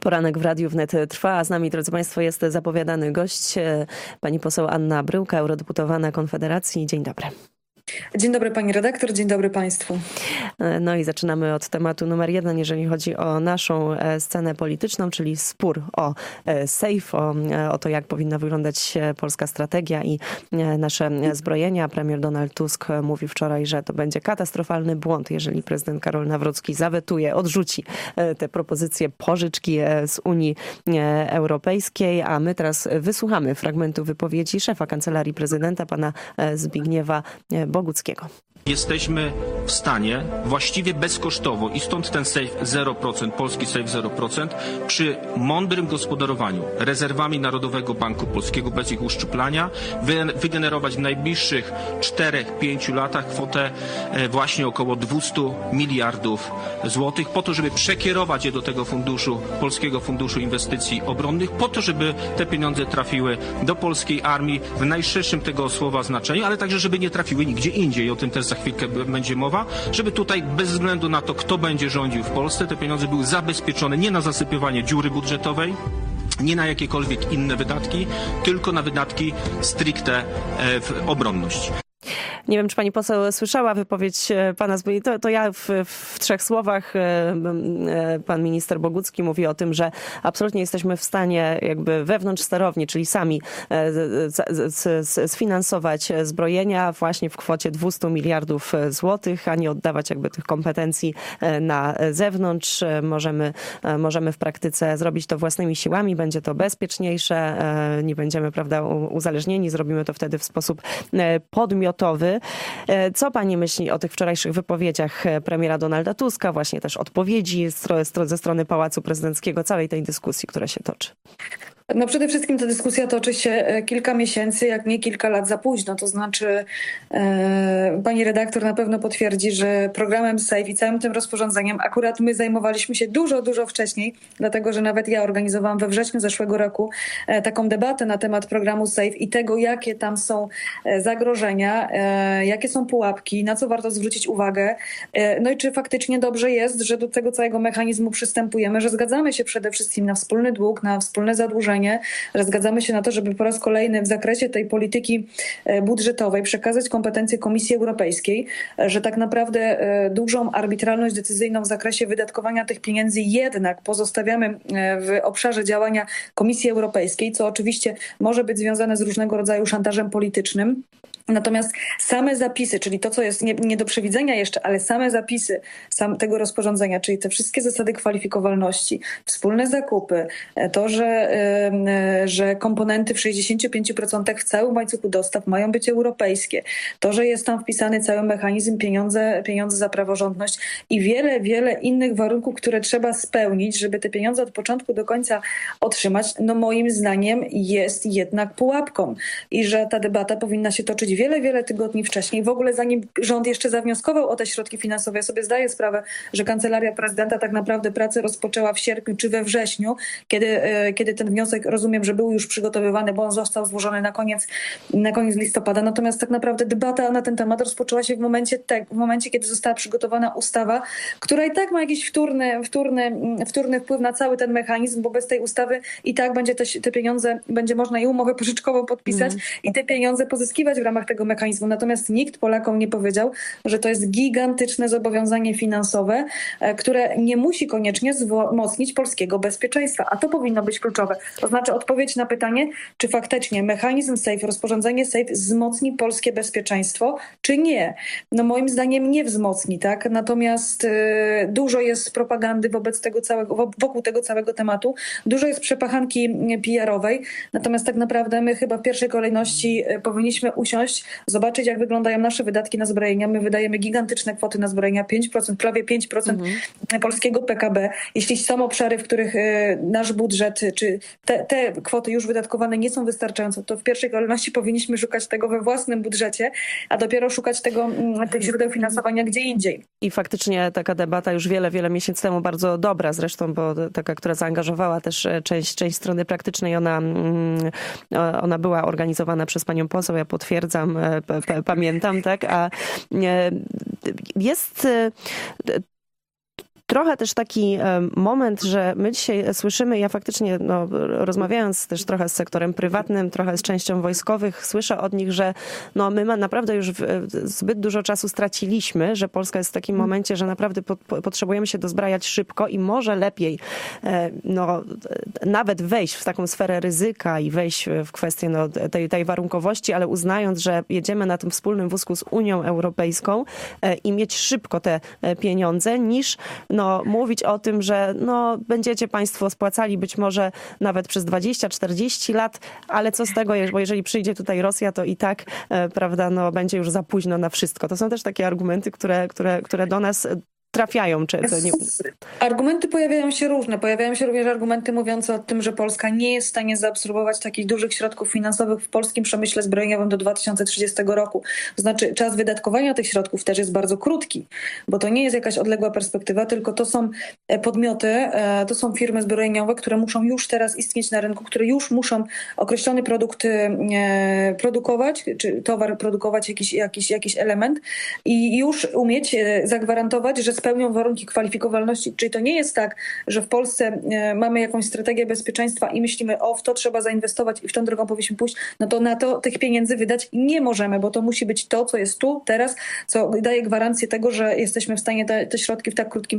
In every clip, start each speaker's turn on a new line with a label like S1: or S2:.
S1: Poranek w Radiu Wnet trwa, a z nami, drodzy Państwo, jest zapowiadany gość, pani poseł Anna Bryłka, eurodeputowana Konfederacji. Dzień dobry.
S2: Dzień dobry pani redaktor, dzień dobry państwu.
S1: No i zaczynamy od tematu numer 1, jeżeli chodzi o naszą scenę polityczną, czyli spór o Sejf, o to, jak powinna wyglądać polska strategia i nasze zbrojenia. Premier Donald Tusk mówił wczoraj, że to będzie katastrofalny błąd, jeżeli prezydent Karol Nawrocki zawetuje, odrzuci te propozycje pożyczki z Unii Europejskiej, a my teraz wysłuchamy fragmentu wypowiedzi szefa Kancelarii Prezydenta, pana Zbigniewa Boguckiego.
S3: Jesteśmy w stanie właściwie bezkosztowo i stąd ten Sejf 0%, polski Sejf 0%, przy mądrym gospodarowaniu rezerwami Narodowego Banku Polskiego bez ich uszczuplania wygenerować w najbliższych 4-5 latach kwotę właśnie około 200 miliardów złotych po to, żeby przekierować je do tego funduszu, Polskiego Funduszu Inwestycji Obronnych, po to, żeby te pieniądze trafiły do polskiej armii w najszerszym tego słowa znaczeniu, ale także, żeby nie trafiły nigdzie indziej. O tym też za chwilkę będzie mowa, żeby tutaj bez względu na to, kto będzie rządził w Polsce, te pieniądze były zabezpieczone nie na zasypywanie dziury budżetowej, nie na jakiekolwiek inne wydatki, tylko na wydatki stricte w obronność.
S1: Nie wiem, czy pani poseł słyszała wypowiedź pana Zbigniewa. To ja w 3 słowach. Pan minister Bogucki mówi o tym, że absolutnie jesteśmy w stanie jakby wewnątrz sterowni, czyli sami sfinansować zbrojenia właśnie w kwocie 200 miliardów złotych, a nie oddawać jakby tych kompetencji na zewnątrz. Możemy w praktyce zrobić to własnymi siłami, będzie to bezpieczniejsze, nie będziemy, prawda, uzależnieni, zrobimy to wtedy w sposób podmiotowy. Co pani myśli o tych wczorajszych wypowiedziach premiera Donalda Tuska, właśnie też odpowiedzi ze strony Pałacu Prezydenckiego, całej tej dyskusji, która się toczy?
S2: No przede wszystkim ta dyskusja toczy się kilka miesięcy, jak nie kilka lat za późno. To znaczy pani redaktor na pewno potwierdzi, że programem Sejf i całym tym rozporządzeniem akurat my zajmowaliśmy się dużo wcześniej, dlatego że nawet ja organizowałam we wrześniu zeszłego roku taką debatę na temat programu Sejf i tego, jakie tam są zagrożenia, jakie są pułapki, na co warto zwrócić uwagę. No i czy faktycznie dobrze jest, że do tego całego mechanizmu przystępujemy, że zgadzamy się przede wszystkim na wspólny dług, na wspólne zadłużenie, że zgadzamy się na to, żeby po raz kolejny w zakresie tej polityki budżetowej przekazać kompetencje Komisji Europejskiej, że tak naprawdę dużą arbitralność decyzyjną w zakresie wydatkowania tych pieniędzy jednak pozostawiamy w obszarze działania Komisji Europejskiej, co oczywiście może być związane z różnego rodzaju szantażem politycznym. Natomiast same zapisy, czyli to, co jest nie do przewidzenia jeszcze, ale same zapisy tego rozporządzenia, czyli te wszystkie zasady kwalifikowalności, wspólne zakupy, to, że komponenty w 65% w całym łańcuchu dostaw mają być europejskie, to, że jest tam wpisany cały mechanizm pieniądze za praworządność i wiele innych warunków, które trzeba spełnić, żeby te pieniądze od początku do końca otrzymać, no moim zdaniem jest jednak pułapką i że ta debata powinna się toczyć wiele tygodni wcześniej. W ogóle zanim rząd jeszcze zawnioskował o te środki finansowe, ja sobie zdaję sprawę, że Kancelaria Prezydenta tak naprawdę pracę rozpoczęła w sierpniu czy we wrześniu, kiedy ten wniosek, rozumiem, że był już przygotowywany, bo on został złożony na koniec listopada. Natomiast tak naprawdę debata na ten temat rozpoczęła się w momencie, kiedy została przygotowana ustawa, która i tak ma jakiś wtórny wpływ na cały ten mechanizm, bo bez tej ustawy i tak będzie te pieniądze, będzie można i umowę pożyczkową podpisać i te pieniądze pozyskiwać w ramach tego mechanizmu. Natomiast nikt Polakom nie powiedział, że to jest gigantyczne zobowiązanie finansowe, które nie musi koniecznie wzmocnić polskiego bezpieczeństwa. A to powinno być kluczowe. To znaczy odpowiedź na pytanie, czy faktycznie mechanizm Sejf, rozporządzenie Sejf wzmocni polskie bezpieczeństwo, czy nie. No moim zdaniem nie wzmocni, tak? Natomiast dużo jest propagandy wokół tego całego tematu. Dużo jest przepachanki PR-owej. Natomiast tak naprawdę my chyba w pierwszej kolejności powinniśmy usiąść, zobaczyć, jak wyglądają nasze wydatki na zbrojenia. My wydajemy gigantyczne kwoty na zbrojenia, 5%, prawie 5% polskiego PKB. Jeśli są obszary, w których nasz budżet, czy te kwoty już wydatkowane nie są wystarczające, to w pierwszej kolejności powinniśmy szukać tego we własnym budżecie, a dopiero szukać tych źródeł finansowania gdzie indziej.
S1: I faktycznie taka debata już wiele miesięcy temu, bardzo dobra zresztą, bo taka, która zaangażowała też część strony praktycznej, ona była organizowana przez panią poseł, ja potwierdzam, pamiętam, tak, a jest trochę też taki moment, że my dzisiaj słyszymy, ja faktycznie rozmawiając też trochę z sektorem prywatnym, trochę z częścią wojskowych, słyszę od nich, że my naprawdę już zbyt dużo czasu straciliśmy, że Polska jest w takim momencie, że naprawdę potrzebujemy się dozbrajać szybko i może lepiej nawet wejść w taką sferę ryzyka i wejść w kwestię tej warunkowości, ale uznając, że jedziemy na tym wspólnym wózku z Unią Europejską i mieć szybko te pieniądze, niż mówić o tym, że będziecie państwo spłacali być może nawet przez 20-40 lat, ale co z tego, bo jeżeli przyjdzie tutaj Rosja, to i tak, prawda, będzie już za późno na wszystko. To są też takie argumenty, które do nas trafiają.
S2: Argumenty pojawiają się różne. Pojawiają się również argumenty mówiące o tym, że Polska nie jest w stanie zaabsorbować takich dużych środków finansowych w polskim przemyśle zbrojeniowym do 2030 roku. To znaczy czas wydatkowania tych środków też jest bardzo krótki, bo to nie jest jakaś odległa perspektywa, tylko to są podmioty, to są firmy zbrojeniowe, które muszą już teraz istnieć na rynku, które już muszą określony produkt produkować, czy towar produkować, jakiś element i już umieć zagwarantować, że spełnią warunki kwalifikowalności. Czyli to nie jest tak, że w Polsce mamy jakąś strategię bezpieczeństwa i myślimy, w to trzeba zainwestować i w tą drogą powinniśmy pójść, to na to tych pieniędzy wydać nie możemy, bo to musi być to, co jest tu, teraz, co daje gwarancję tego, że jesteśmy w stanie te środki w tak krótkim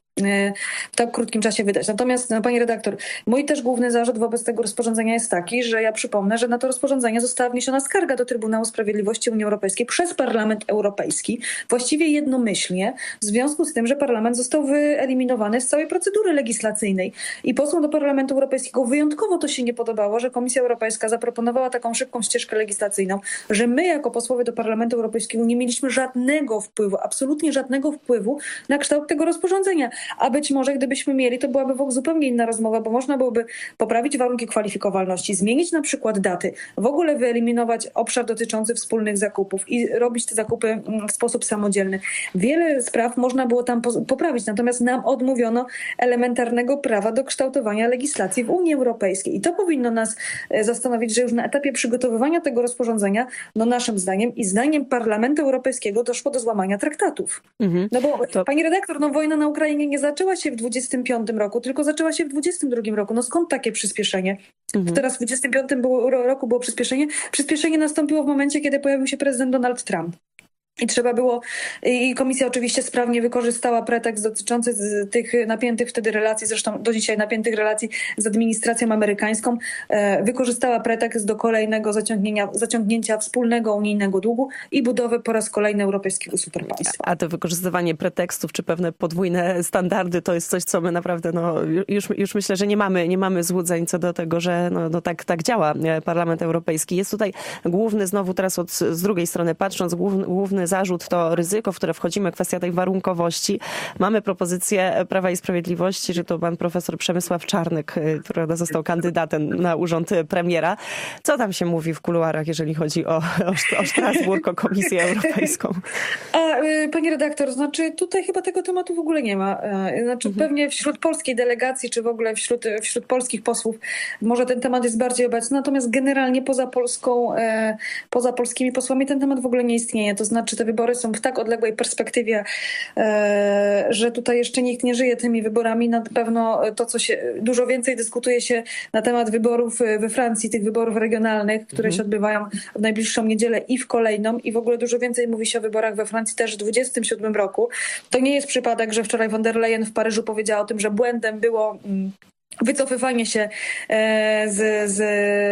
S2: czasie wydać. Natomiast, pani redaktor, mój też główny zarzut wobec tego rozporządzenia jest taki, że ja przypomnę, że na to rozporządzenie została wniesiona skarga do Trybunału Sprawiedliwości Unii Europejskiej przez Parlament Europejski, właściwie jednomyślnie, w związku z tym, że Parlament został wyeliminowany z całej procedury legislacyjnej. I posłom do Parlamentu Europejskiego wyjątkowo to się nie podobało, że Komisja Europejska zaproponowała taką szybką ścieżkę legislacyjną, że my jako posłowie do Parlamentu Europejskiego nie mieliśmy żadnego wpływu, absolutnie żadnego wpływu na kształt tego rozporządzenia. A być może gdybyśmy mieli, to byłaby zupełnie inna rozmowa, bo można byłoby poprawić warunki kwalifikowalności, zmienić na przykład daty, w ogóle wyeliminować obszar dotyczący wspólnych zakupów i robić te zakupy w sposób samodzielny. Wiele spraw można było tam poprawić, natomiast nam odmówiono elementarnego prawa do kształtowania legislacji w Unii Europejskiej. I to powinno nas zastanowić, że już na etapie przygotowywania tego rozporządzenia, naszym zdaniem i zdaniem Parlamentu Europejskiego doszło do złamania traktatów. Pani redaktor, wojna na Ukrainie nie zaczęła się w 25 roku, tylko zaczęła się w 22 roku. Skąd takie przyspieszenie? Teraz w 25 roku było przyspieszenie. Przyspieszenie nastąpiło w momencie, kiedy pojawił się prezydent Donald Trump. I komisja oczywiście sprawnie wykorzystała pretekst dotyczący tych napiętych wtedy relacji, zresztą do dzisiaj napiętych relacji z administracją amerykańską, wykorzystała pretekst do kolejnego zaciągnięcia wspólnego unijnego długu i budowy po raz kolejny europejskiego superpaństwa.
S1: A to wykorzystywanie pretekstów czy pewne podwójne standardy to jest coś, co my naprawdę już myślę, że nie mamy złudzeń co do tego, że tak działa Parlament Europejski. Jest tutaj główny, znowu teraz z drugiej strony patrząc, główny zarzut to ryzyko, w które wchodzimy, kwestia tej warunkowości. Mamy propozycję Prawa i Sprawiedliwości, że to pan profesor Przemysław Czarnek, który został kandydatem na urząd premiera. Co tam się mówi w kuluarach, jeżeli chodzi o Strasburg, o Komisję Europejską?
S2: Pani redaktor, tutaj chyba tego tematu w ogóle nie ma. Pewnie wśród polskiej delegacji, czy w ogóle wśród polskich posłów może ten temat jest bardziej obecny, natomiast generalnie poza polskimi posłami ten temat w ogóle nie istnieje. To znaczy te wybory są w tak odległej perspektywie, że tutaj jeszcze nikt nie żyje tymi wyborami. Na pewno dużo więcej dyskutuje się na temat wyborów we Francji, tych wyborów regionalnych, które się odbywają w najbliższą niedzielę i w kolejną i w ogóle dużo więcej mówi się o wyborach we Francji też w 2027 roku. To nie jest przypadek, że wczoraj von der Leyen w Paryżu powiedziała o tym, że błędem było wycofywanie się z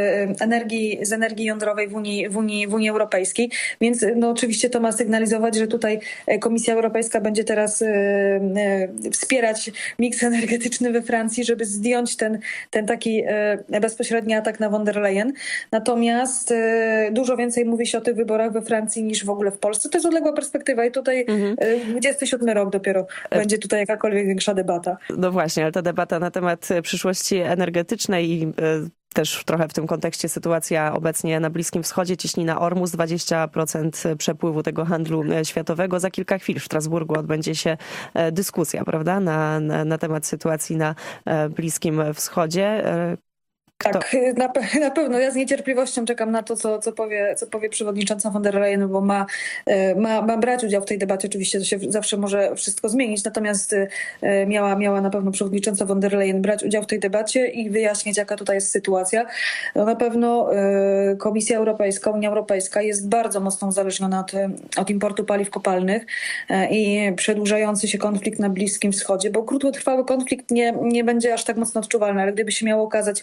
S2: energii jądrowej w Unii Europejskiej. Więc oczywiście to ma sygnalizować, że tutaj Komisja Europejska będzie teraz wspierać miks energetyczny we Francji, żeby zdjąć ten taki bezpośredni atak na von der Leyen. Natomiast dużo więcej mówi się o tych wyborach we Francji niż w ogóle w Polsce. To jest odległa perspektywa i tutaj 27 rok dopiero będzie tutaj jakakolwiek większa debata.
S1: No właśnie, ale ta debata na temat przyszłości energetycznej i też trochę w tym kontekście sytuacja obecnie na Bliskim Wschodzie, cieśnina Ormus, 20% przepływu tego handlu światowego. Za kilka chwil w Strasburgu odbędzie się dyskusja, prawda, na temat sytuacji na Bliskim Wschodzie.
S2: Tak, na pewno. Ja z niecierpliwością czekam na to, co powie przewodnicząca von der Leyen, bo ma brać udział w tej debacie. Oczywiście to się zawsze może wszystko zmienić, natomiast miała na pewno przewodnicząca von der Leyen brać udział w tej debacie i wyjaśnić, jaka tutaj jest sytuacja. No na pewno Komisja Europejska, Unia Europejska jest bardzo mocno uzależniona od importu paliw kopalnych i przedłużający się konflikt na Bliskim Wschodzie, bo krótkotrwały konflikt nie będzie aż tak mocno odczuwalny, ale gdyby się miało okazać,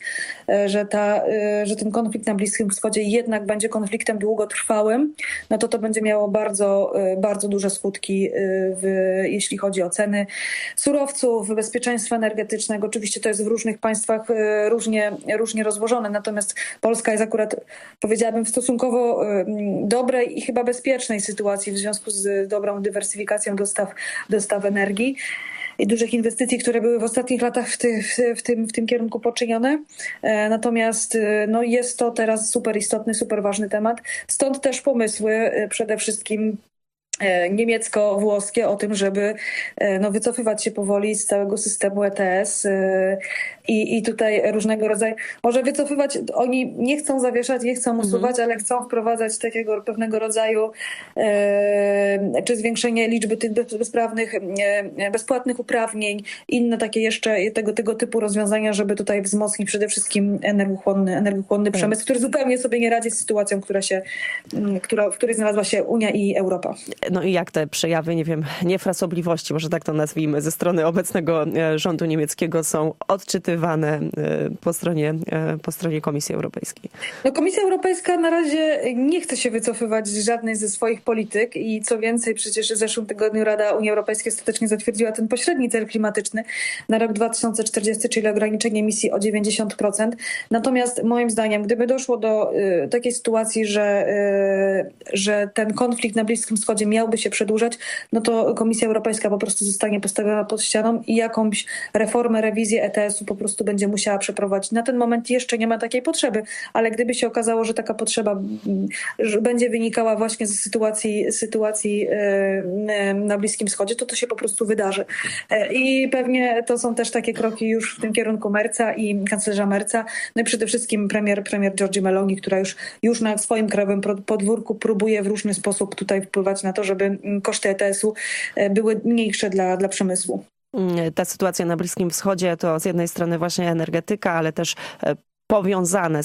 S2: że ten konflikt na Bliskim Wschodzie jednak będzie konfliktem długotrwałym, no to będzie miało bardzo, bardzo duże skutki, jeśli chodzi o ceny surowców, bezpieczeństwa energetycznego. Oczywiście to jest w różnych państwach różnie rozłożone, natomiast Polska jest akurat, powiedziałabym, w stosunkowo dobrej i chyba bezpiecznej sytuacji w związku z dobrą dywersyfikacją dostaw energii i dużych inwestycji, które były w ostatnich latach w tym kierunku poczynione. Natomiast jest to teraz super istotny, super ważny temat. Stąd też pomysły przede wszystkim niemiecko-włoskie o tym, żeby wycofywać się powoli z całego systemu ETS i tutaj różnego rodzaju, może wycofywać, oni nie chcą zawieszać, nie chcą usuwać, ale chcą wprowadzać takiego pewnego rodzaju czy zwiększenie liczby tych bezpłatnych uprawnień, inne takie jeszcze tego typu rozwiązania, żeby tutaj wzmocnić przede wszystkim energochłonny przemysł, który zupełnie sobie nie radzi z sytuacją, w której znalazła się Unia i Europa.
S1: No i jak te przejawy, nie wiem, niefrasobliwości, może tak to nazwijmy, ze strony obecnego rządu niemieckiego są odczytywane po stronie Komisji Europejskiej?
S2: No, Komisja Europejska na razie nie chce się wycofywać z żadnej ze swoich polityk i co więcej, przecież w zeszłym tygodniu Rada Unii Europejskiej ostatecznie zatwierdziła ten pośredni cel klimatyczny na rok 2040, czyli ograniczenie emisji o 90%. Natomiast moim zdaniem, gdyby doszło do takiej sytuacji, że ten konflikt na Bliskim Wschodzie miałby się przedłużać, no to Komisja Europejska po prostu zostanie postawiona pod ścianą i jakąś reformę, rewizję ETS-u po prostu będzie musiała przeprowadzić. Na ten moment jeszcze nie ma takiej potrzeby, ale gdyby się okazało, że taka potrzeba będzie wynikała właśnie z sytuacji na Bliskim Wschodzie, to się po prostu wydarzy. I pewnie to są też takie kroki już w tym kierunku Merza i kanclerza Merza, no i przede wszystkim premier Giorgia Meloni, która już na swoim krajowym podwórku próbuje w różny sposób tutaj wpływać na to, żeby koszty ETS-u były mniejsze dla przemysłu.
S1: Ta sytuacja na Bliskim Wschodzie to z jednej strony właśnie energetyka, ale też powiązane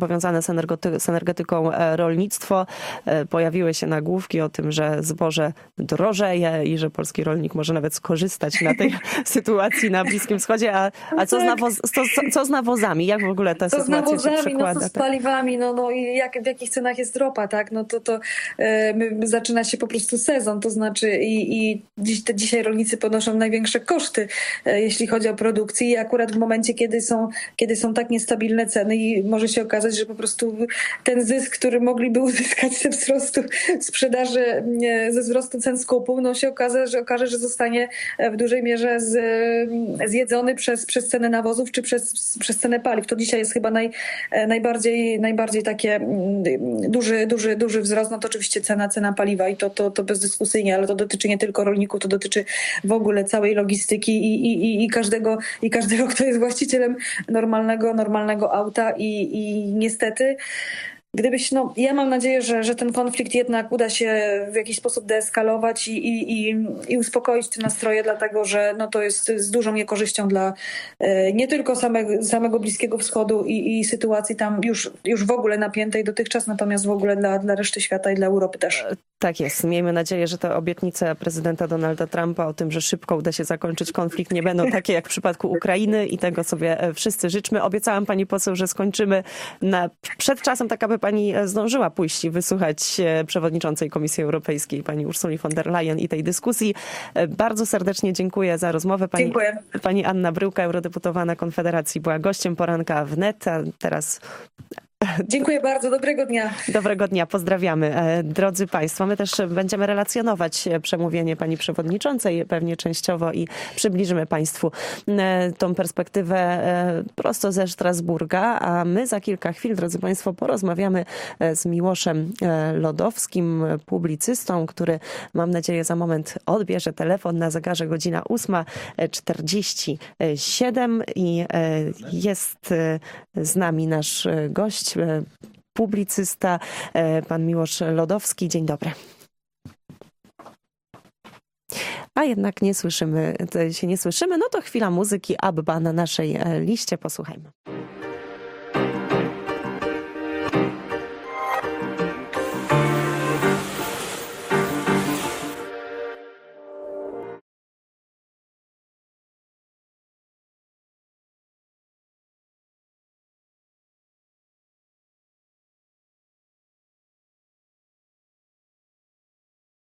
S1: z energetyką rolnictwo. Pojawiły się nagłówki o tym, że zboże drożeje i że polski rolnik może nawet skorzystać na tej sytuacji na Bliskim Wschodzie. A co z nawozami? Jak w ogóle ta sytuacja się przekłada?
S2: Co z paliwami? I w jakich cenach jest ropa, tak? Zaczyna się po prostu sezon, to znaczy dzisiaj rolnicy ponoszą największe koszty, jeśli chodzi o produkcję i akurat w momencie, kiedy są tak niestabilne ceny i może się okazać, że po prostu ten zysk, który mogliby uzyskać ze wzrostu sprzedaży, ze wzrostu cen skupu, się okaże, że zostanie w dużej mierze zjedzony przez cenę nawozów czy przez cenę paliw. To dzisiaj jest chyba najbardziej takie duży wzrost. No to oczywiście cena paliwa i to bezdyskusyjnie, ale to dotyczy nie tylko rolników, to dotyczy w ogóle całej logistyki i każdego, kto jest właścicielem normalnego auta i niestety ja mam nadzieję, że ten konflikt jednak uda się w jakiś sposób deeskalować i uspokoić te nastroje, dlatego że to jest z dużą niekorzyścią dla nie tylko samego Bliskiego Wschodu i sytuacji tam już w ogóle napiętej dotychczas, natomiast w ogóle dla reszty świata i dla Europy też.
S1: Tak jest. Miejmy nadzieję, że te obietnice prezydenta Donalda Trumpa o tym, że szybko uda się zakończyć konflikt, nie będą takie jak w przypadku Ukrainy i tego sobie wszyscy życzmy. Obiecałam pani poseł, że skończymy przed czasem, tak aby pani zdążyła pójść i wysłuchać przewodniczącej Komisji Europejskiej, pani Ursuli von der Leyen i tej dyskusji. Bardzo serdecznie dziękuję za rozmowę.
S2: Dziękuję.
S1: Pani Anna Bryłka, eurodeputowana Konfederacji, była gościem poranka wnet, a teraz
S2: Dziękuję bardzo, dobrego dnia.
S1: Dobrego dnia, pozdrawiamy. Drodzy Państwo, my też będziemy relacjonować przemówienie pani przewodniczącej, pewnie częściowo i przybliżymy Państwu tą perspektywę prosto ze Strasburga, a my za kilka chwil, drodzy Państwo, porozmawiamy z Miłoszem Lodowskim, publicystą, który, mam nadzieję, za moment odbierze telefon. Na zegarze godzina 8:47 i jest z nami nasz gość, publicysta, pan Miłosz Lodowski. Dzień dobry. A jednak nie słyszymy, no to chwila muzyki ABBA na naszej liście. Posłuchajmy.